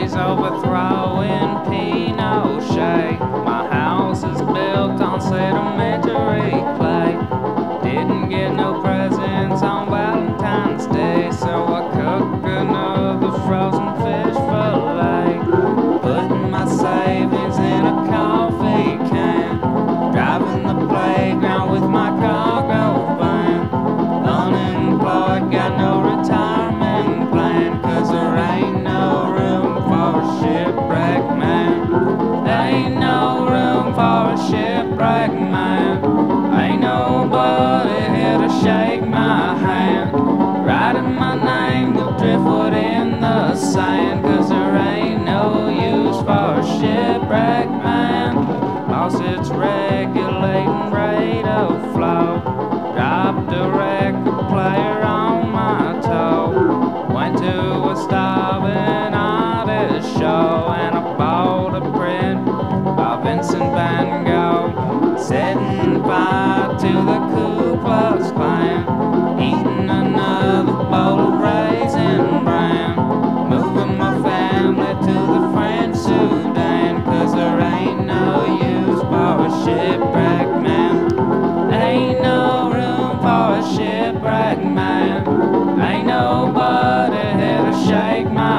He's overthrowing Pinochet. My house is built on sedimentary clay. Didn't get no presents on Valentine's Day, so I cook another frozen fish fillet. Putting my savings in a coffee can, driving the playground with my cargo van. Unemployed, got no retirement plan, 'cause there ain't no room for a shipwrecked man. Ain't no room for a shipwrecked man. Ain't nobody here to shake my hand, writing my name with driftwood in the sand, 'cause there ain't no use for a shipwrecked man. Lost its regulating rate of flow, dropped a record player on my toe. Went to a starving artist show and I bought a print by Vincent van Gogh, setting fire to the Ku Klux Klan, eating another bowl of raisin bran, moving my family to the French Sudan, 'cause there ain't no use for a shipwrecked man. Ain't no room for a shipwrecked man. Ain't nobody here to shake my